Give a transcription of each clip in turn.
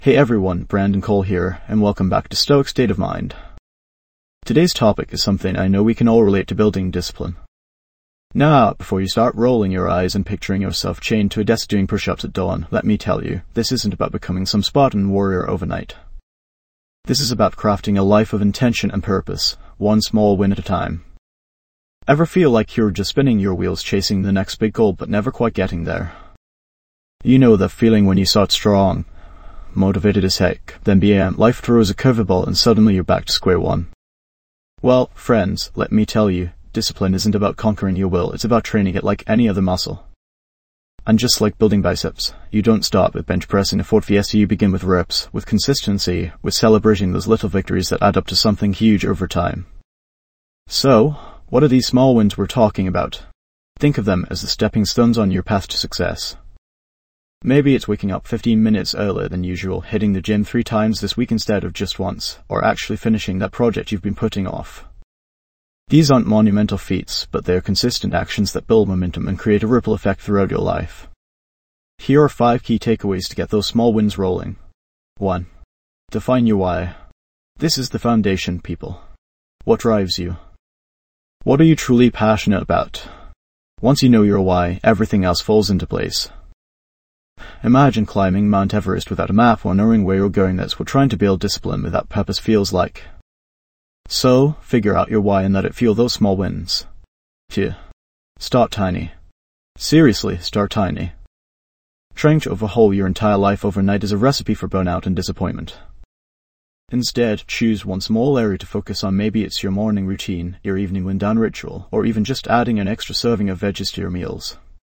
Hey everyone, Brandon Cole here, and welcome back to Stoic State of Mind. Today's topic is something I know we can all relate to: building discipline. Now, before you start rolling your eyes and picturing yourself chained to a desk doing push-ups at dawn, let me tell you, this isn't about becoming some Spartan warrior overnight. This is about crafting a life of intention and purpose, one small win at a time. Ever feel like you're just spinning your wheels chasing the next big goal but never quite getting there? You know that feeling when you start strong, motivated as heck, then bam, life throws a curveball and suddenly you're back to square one. Well, friends, let me tell you, discipline isn't about conquering your will, it's about training it like any other muscle. And just like building biceps, you don't start with bench pressing a Ford Fiesta, you begin with reps, with consistency, with celebrating those little victories that add up to something huge over time. So, what are these small wins we're talking about? Think of them as the stepping stones on your path to success. Maybe it's waking up 15 minutes earlier than usual, hitting the gym 3 times this week instead of just once, or actually finishing that project you've been putting off. These aren't monumental feats, but they're consistent actions that build momentum and create a ripple effect throughout your life. Here are 5 key takeaways to get those small wins rolling. 1. Define your why. This is the foundation, people. What drives you? What are you truly passionate about? Once you know your why, everything else falls into place. Imagine climbing Mount Everest without a map or knowing where you're going. That's what trying to build discipline without purpose feels like. So, figure out your why and let it fuel those small wins. 2. Start tiny. Seriously, start tiny. Trying to overhaul your entire life overnight is a recipe for burnout and disappointment. Instead, choose one small area to focus on. Maybe it's your morning routine, your evening wind down ritual, or even just adding an extra serving of veggies to your meals.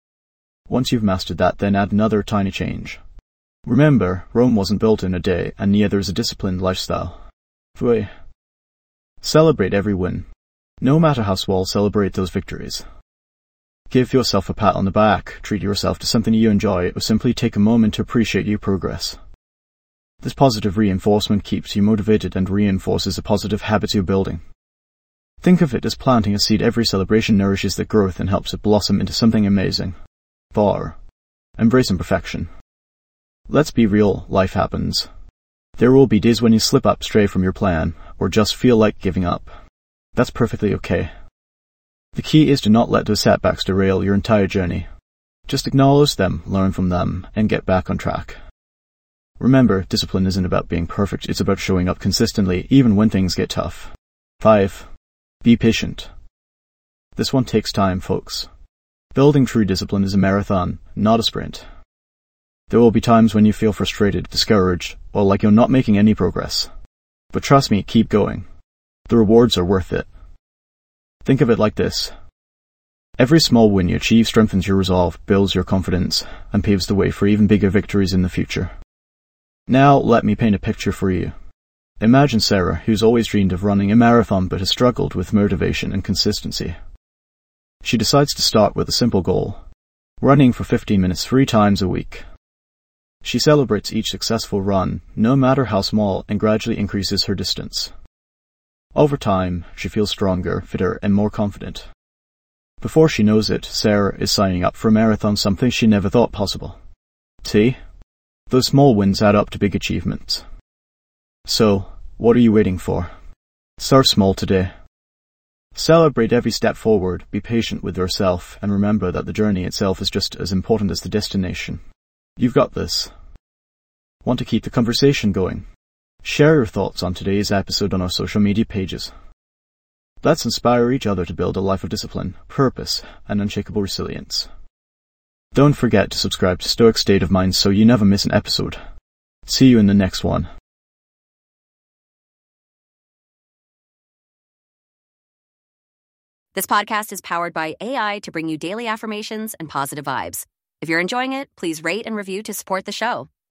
Once you've mastered that, then add another tiny change. Remember, Rome wasn't built in a day, and neither is a disciplined lifestyle. 3. Celebrate every win. No matter how small, celebrate those victories. Give yourself a pat on the back, treat yourself to something you enjoy, or simply take a moment to appreciate your progress. This positive reinforcement keeps you motivated and reinforces the positive habits you're building. Think of it as planting a seed. Every celebration nourishes the growth and helps it blossom into something amazing. 4. Embrace imperfection. Let's be real, life happens. There will be days when you slip up, stray from your plan, or just feel like giving up. That's perfectly okay. The key is to not let those setbacks derail your entire journey. Just acknowledge them, learn from them, and get back on track. Remember, discipline isn't about being perfect, it's about showing up consistently, even when things get tough. 5. Be patient. This one takes time, folks. Building true discipline is a marathon, not a sprint. There will be times when you feel frustrated, discouraged, or like you're not making any progress. But trust me, keep going. The rewards are worth it. Think of it like this. Every small win you achieve strengthens your resolve, builds your confidence, and paves the way for even bigger victories in the future. Now, let me paint a picture for you. Imagine Sarah, who's always dreamed of running a marathon but has struggled with motivation and consistency. She decides to start with a simple goal: running for 15 minutes 3 times a week. She celebrates each successful run, no matter how small, and gradually increases her distance. Over time, she feels stronger, fitter, and more confident. Before she knows it, Sarah is signing up for a marathon, something she never thought possible. See? Those small wins add up to big achievements. So, what are you waiting for? Start small today. Celebrate every step forward, be patient with yourself, and remember that the journey itself is just as important as the destination. You've got this. Want to keep the conversation going? Share your thoughts on today's episode on our social media pages. Let's inspire each other to build a life of discipline, purpose, and unshakable resilience. Don't forget to subscribe to Stoic State of Mind so you never miss an episode. See you in the next one. This podcast is powered by AI to bring you daily affirmations and positive vibes. If you're enjoying it, please rate and review to support the show.